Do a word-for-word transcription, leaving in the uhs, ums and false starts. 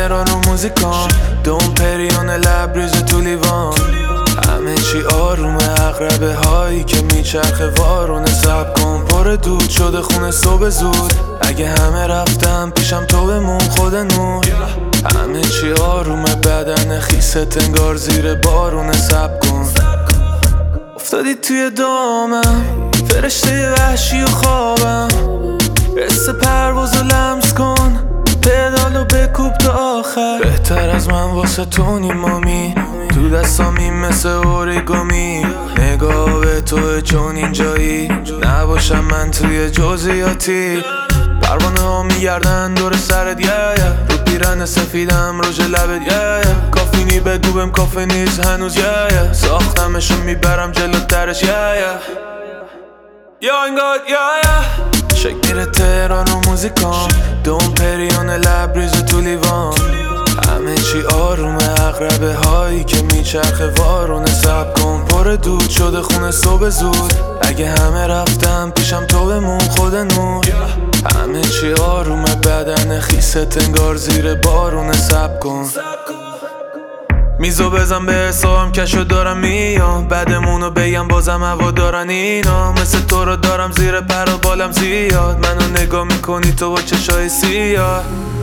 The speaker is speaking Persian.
تهران و موزیکان دوم پریون لبریز تو لیوان همه چی آرومه اقربه هایی که میچرخه وارونه سب کن پر دود شده خونه صبح زود اگه همه رفتم پیشم تو بمون خود نور همه چی آرومه بدن خیست انگار زیر بارونه سب کن افتادی توی دامم فرشته وحشی و خوابم حس پرواز و لمس کن پدالو بکوب تا آخر بهتر از من واسه تو نیمامی تو دستامی مثل اوریگامی نگاه به توه چون اینجایی نباشم من توی جزئیاتی پروانه ها میگردن دور سرت یه رو پیرن سفیدم روش لبت یه کافینی بگو بهم کافه نیست هنوز یه ساختمشو میبرم جلو درش یه یا انگار یه شک میره تهران و موزیکان دوم پریون لبریز تو لیوان همه چی آرومه اقربه هایی که میچرخه وارونه سب کن پر دود شده خونه صبح زود اگه همه رفتم پیشم تو بمون خود نور همه چی آرومه بدن خیست انگار زیر بارونه سب کن میزو بزن به حسابم کشو دارم میام بعدمونو بگم بازم هوا دارن اینا مثل تو رو دارم زیر پر و بالم زیاد منو نگاه میکنی تو با چشای سیاه